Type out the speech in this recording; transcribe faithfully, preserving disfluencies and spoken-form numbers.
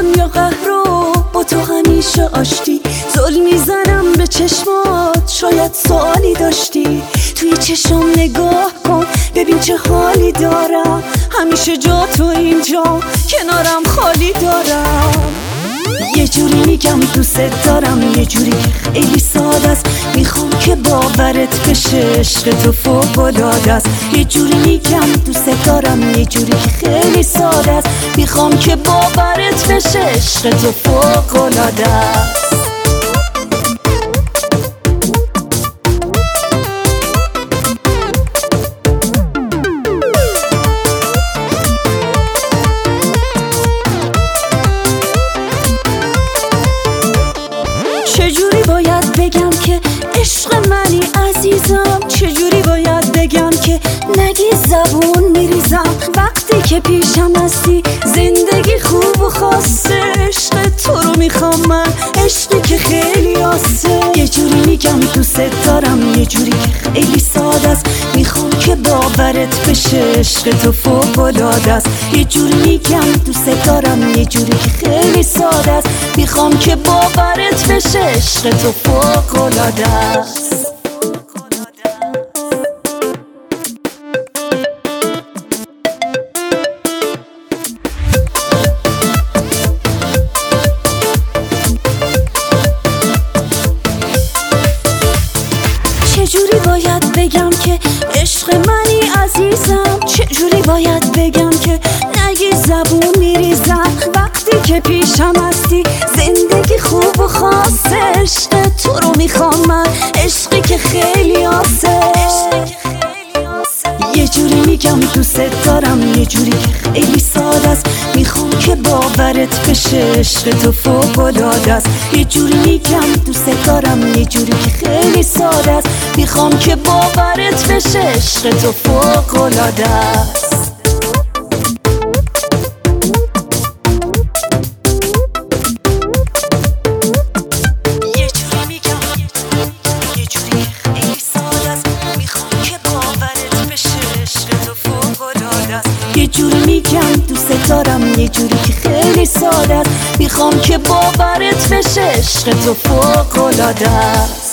دنیا قهر و با تو همیشه آشتی. زل میزنم به چشمات شاید سوالی داشتی. توی چشم نگاه کن ببین چه حالی دارم. همیشه جا تو اینجا کنارم خالی دارم. یه جوری میگم دوست دارم، یه جوری که خیلی ساده است. میخوام که باورت بشه عشق تو فوق‌العاده است. یه جوری میگم دوست دارم، یه جوری که خیلی ساده است. میخوام که باورت بشه عشق تو فوق‌العاده است. چجوری باید بگم که عشق منی عزیزم؟ چجوری باید بگم که نگی زبون میریزم؟ وقتی که پیشم هستی زندگی خوب و خاصه. عشق تو رو میخوام من، عشقی که خیلی آسه. یه جوری میگم دوست دارم، یه جوری که خیلی ساده است. میخوام که باورت بشه عشق تو فوق‌العاده است. یه جوری میگم دوست دارم، یه جوری که خیلی ساده است. میخوام که باورت بشه عشق تو فوق‌العاده است. چجوری باید بگم که عشق منی عزیزم؟ چجوری باید بگم که نگی زبون میریزم؟ وقتی که پیشم هستی زندگی خوب و خاصه. عشق تو رو میخوام من، عشقی که خیلی آسه. یه جوری میگم دوست دارم، یه جوری که خیلی ساده است. میخوام که باورت بشه عشق تو فوق‌العاده است. یه جوری میگم دوست دارم، یه جوری که خیلی ساده است. میخوام که باورت بشه عشق تو فوق‌العاده است. یه جوری میگم دوست دارم، یه جوری که خیلی ساده است. میخوام که باورت بشه عشق تو فوق‌العاده است.